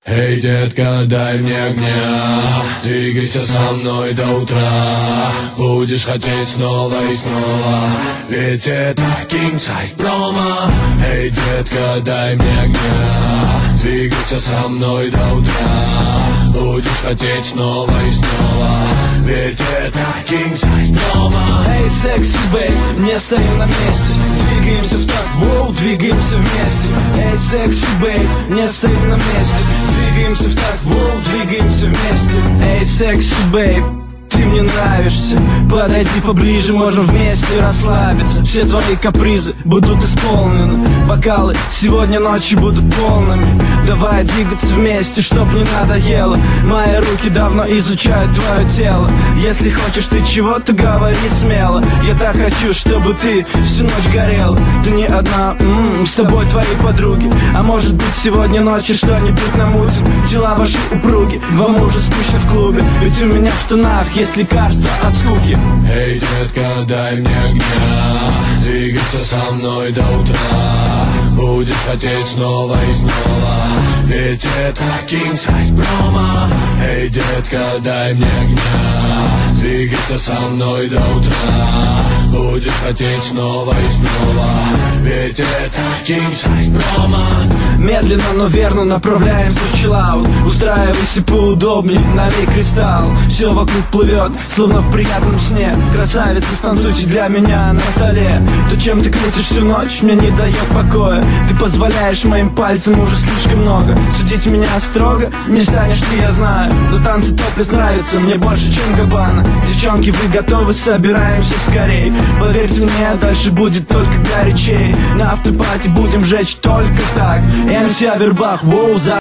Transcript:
Эй, детка, дай мне огня, двигайся со мной до утра. Будешь хотеть снова и снова, ведь это King Size промо. Эй, детка, дай мне огня, двигайся со мной до утра. Будешь хотеть снова и снова, ведь это King Size промо. Эй, секси бейб, не стоим на месте, двигаемся в такт, воу, двигаемся вместе. Эй, секси бейб, не стоим на месте, двигаемся в такт, воу, двигаемся вместе. Эй, секси бейб, ты мне нравишься, подойди поближе, можем вместе расслабиться. Все твои капризы будут исполнены, бокалы сегодня ночью будут полными. Давай двигаться вместе, чтоб не надоело. Мои руки давно изучают твое тело. Если хочешь ты чего-то, говори смело. Я так хочу, чтобы ты всю ночь горела. Ты не одна, с тобой твои подруги. А может быть сегодня ночью что-нибудь намутим. Дела ваши упруги, вам уже скучно в клубе. Ведь у меня в штанах есть лекарство от скуки. Эй, детка, дай мне огня, двигайся со мной до утра. Будешь хотеть снова и снова, ведь это King Size промо. Эй, детка, дай мне огня, двигайся со мной до утра. Будешь хотеть снова и снова, ведь это King Size промо. Медленно, но верно направляемся в чиллаут. Устраивайся поудобнее, налей кристалл. Все вокруг плывет, словно в приятном сне. Красавица, станцуйте для меня на столе. То, чем ты крутишь всю ночь, мне не дает покоя. Ты позволяешь моим пальцам уже слишком много. Судить меня строго не станешь ты, я знаю. Но танцы топлес нравятся мне больше, чем Габбана. Девчонки, вы готовы? Собираемся скорей. Поверьте мне, дальше будет только горячей. На автопати будем жечь только так. МС Авербах, воу, за